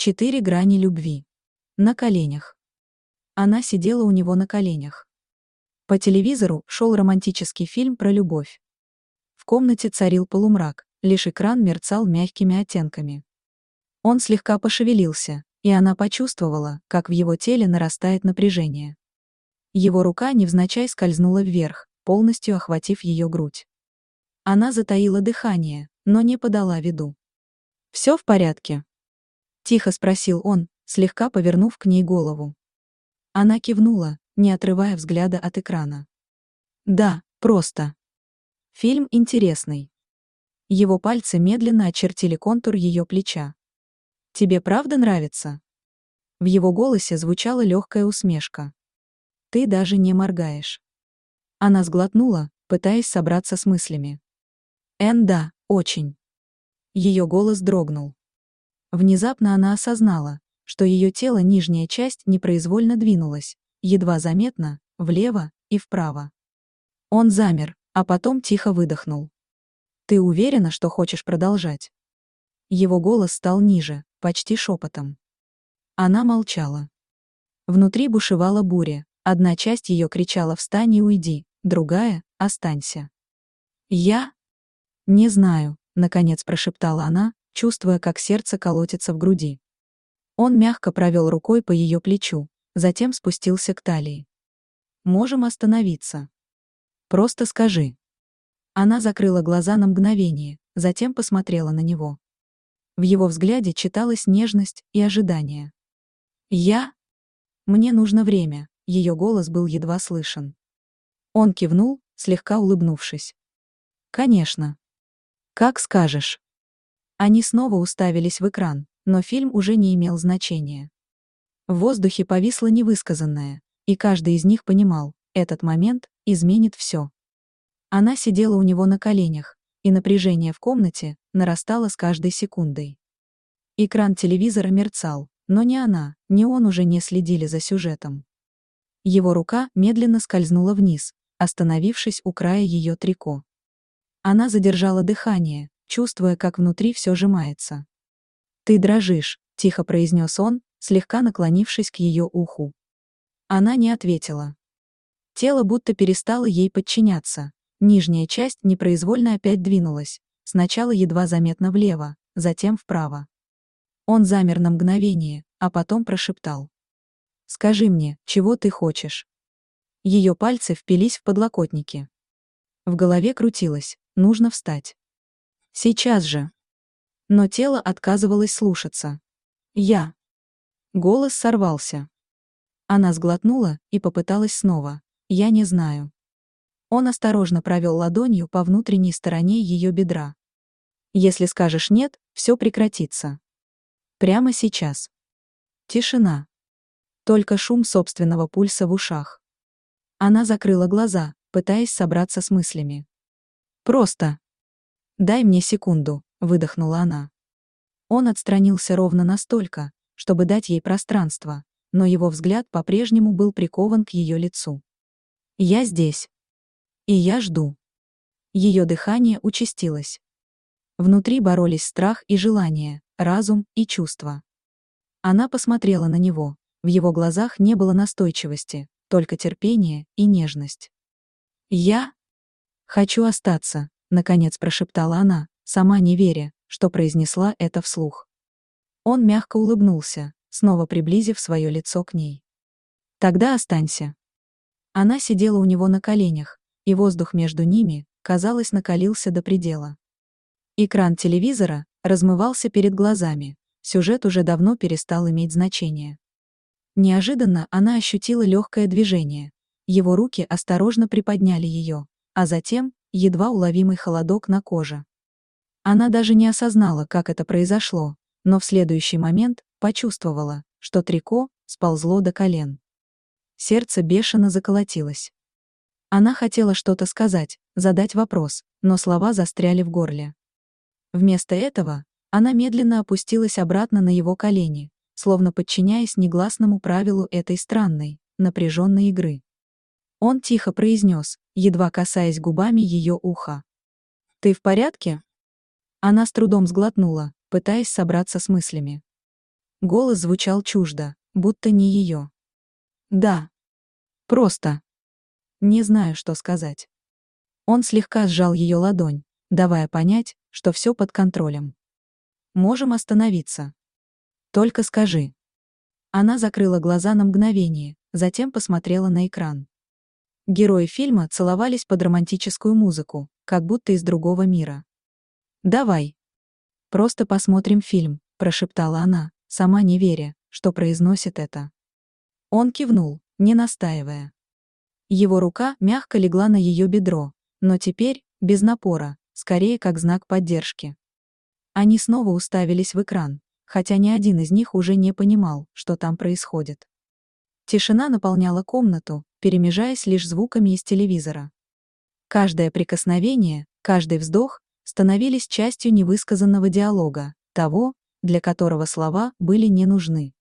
4 грани любви. На коленях. Она сидела у него на коленях. По телевизору шел романтический фильм про любовь. В комнате царил полумрак, лишь экран мерцал мягкими оттенками. Он слегка пошевелился, и она почувствовала, как в его теле нарастает напряжение. Его рука невзначай скользнула вверх, полностью охватив ее грудь. Она затаила дыхание, но не подала виду. «Все в порядке?» — тихо спросил он, слегка повернув к ней голову. Она кивнула, не отрывая взгляда от экрана. «Да, просто. Фильм интересный». Его пальцы медленно очертили контур ее плеча. «Тебе правда нравится?» В его голосе звучала легкая усмешка. «Ты даже не моргаешь». Она сглотнула, пытаясь собраться с мыслями. Да, очень». Ее голос дрогнул. Внезапно она осознала, что ее тело нижняя часть непроизвольно двинулась, едва заметно, влево и вправо. Он замер, а потом тихо выдохнул. «Ты уверена, что хочешь продолжать?» Его голос стал ниже, почти шепотом. Она молчала. Внутри бушевала буря, одна часть ее кричала «Встань и уйди», другая «Останься». «Я?» «Не знаю», — наконец прошептала она, чувствуя, как сердце колотится в груди. Он мягко провел рукой по ее плечу, затем спустился к талии. «Можем остановиться. Просто скажи». Она закрыла глаза на мгновение, затем посмотрела на него. В его взгляде читалась нежность и ожидание. «Я? Мне нужно время», — ее голос был едва слышен. Он кивнул, слегка улыбнувшись. «Конечно. Как скажешь». Они снова уставились в экран, но фильм уже не имел значения. В воздухе повисло невысказанное, и каждый из них понимал, этот момент изменит все. Она сидела у него на коленях, и напряжение в комнате нарастало с каждой секундой. Экран телевизора мерцал, но ни она, ни он уже не следили за сюжетом. Его рука медленно скользнула вниз, остановившись у края ее трико. Она задержала дыхание, чувствуя, как внутри все сжимается. «Ты дрожишь», — тихо произнес он, слегка наклонившись к ее уху. Она не ответила. Тело будто перестало ей подчиняться. Нижняя часть непроизвольно опять двинулась, сначала едва заметно влево, затем вправо. Он замер на мгновение, а потом прошептал. «Скажи мне, чего ты хочешь?» Ее пальцы впились в подлокотники. В голове крутилось: нужно встать. Сейчас же. Но тело отказывалось слушаться. «Я». Голос сорвался. Она сглотнула и попыталась снова. «Я не знаю». Он осторожно провел ладонью по внутренней стороне ее бедра. «Если скажешь «нет», все прекратится. Прямо сейчас». Тишина. Только шум собственного пульса в ушах. Она закрыла глаза, пытаясь собраться с мыслями. «Просто. Дай мне секунду», — выдохнула она. Он отстранился ровно настолько, чтобы дать ей пространство, но его взгляд по-прежнему был прикован к ее лицу. «Я здесь. И я жду». Ее дыхание участилось. Внутри боролись страх и желание, разум и чувства. Она посмотрела на него. В его глазах не было настойчивости, только терпение и нежность. «Я хочу остаться», — наконец прошептала она, сама не веря, что произнесла это вслух. Он мягко улыбнулся, снова приблизив свое лицо к ней. «Тогда останься». Она сидела у него на коленях, и воздух между ними, казалось, накалился до предела. Экран телевизора размывался перед глазами, сюжет уже давно перестал иметь значение. Неожиданно она ощутила легкое движение. Его руки осторожно приподняли ее, а затем едва уловимый холодок на коже. Она даже не осознала, как это произошло, но в следующий момент почувствовала, что трико сползло до колен. Сердце бешено заколотилось. Она хотела что-то сказать, задать вопрос, но слова застряли в горле. Вместо этого она медленно опустилась обратно на его колени, словно подчиняясь негласному правилу этой странной, напряженной игры. Он тихо произнес, едва касаясь губами ее уха. «Ты в порядке?» Она с трудом сглотнула, пытаясь собраться с мыслями. Голос звучал чуждо, будто не ее. Да. Просто. Не знаю, что сказать. Он слегка сжал ее ладонь, давая понять, что все под контролем. Можем остановиться. Только скажи. Она закрыла глаза на мгновение, затем посмотрела на экран. Герои фильма целовались под романтическую музыку, как будто из другого мира. «Давай. Просто посмотрим фильм», — прошептала она, сама не веря, что произносит это. Он кивнул, не настаивая. Его рука мягко легла на ее бедро, но теперь, без напора, скорее как знак поддержки. Они снова уставились в экран, хотя ни один из них уже не понимал, что там происходит. Тишина наполняла комнату, перемежаясь лишь звуками из телевизора. Каждое прикосновение, каждый вздох становились частью невысказанного диалога, того, для которого слова были не нужны.